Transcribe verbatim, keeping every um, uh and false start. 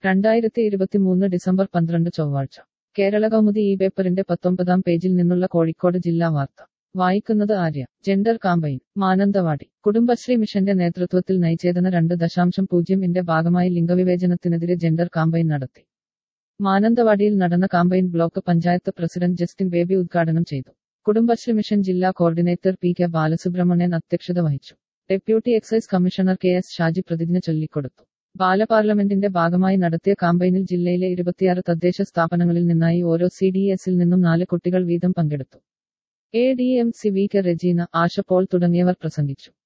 രണ്ടായിരത്തി ഇരുപത്തിമൂന്ന് ഡിസംബർ പന്ത്രണ്ട് ചൊവ്വാഴ്ച കേരള കൗമുദി ഈ പേപ്പറിന്റെ പത്തൊമ്പതാം പേജിൽ നിന്നുള്ള കോഴിക്കോട് ജില്ലാ വാർത്ത വായിക്കുന്നത് ആര്യ. Gender campaign Mananthavady. കുടുംബശ്രീ മിഷന്റെ നേതൃത്വത്തിൽ നയിച്ചേതന രണ്ട് ദശാംശം പൂജ്യം ഇന്റെ ഭാഗമായി ലിംഗവിവേചനത്തിനെതിരെ ജെൻഡർ കാമ്പയിൻ നടത്തി. മാനന്തവാടിയിൽ നടന്ന campaign block panchayat president Justin Baby ഉദ്ഘാടനം ചെയ്തു. കുടുംബശ്രീ മിഷൻ ജില്ലാ കോർഡിനേറ്റർ പി കെ ബാലസുബ്രഹ്മണ്യൻ അധ്യക്ഷത വഹിച്ചു. Deputy excise commissioner K S Shaji പ്രതിജ്ഞ ചൊല്ലിക്കൊടുത്തു. ബാലപാർലമെന്റിന്റെ ഭാഗമായി നടത്തിയ കാമ്പയിനിൽ ജില്ലയിലെ ഇരുപത്തിയാറ് തദ്ദേശ സ്ഥാപനങ്ങളിൽ നിന്നായി ഓരോ സി ഡി എസിൽ നിന്നും നാല് കുട്ടികൾ വീതം പങ്കെടുത്തു. A D M C V K Regina, Asha Paul തുടങ്ങിയവർ പ്രസംഗിച്ചു.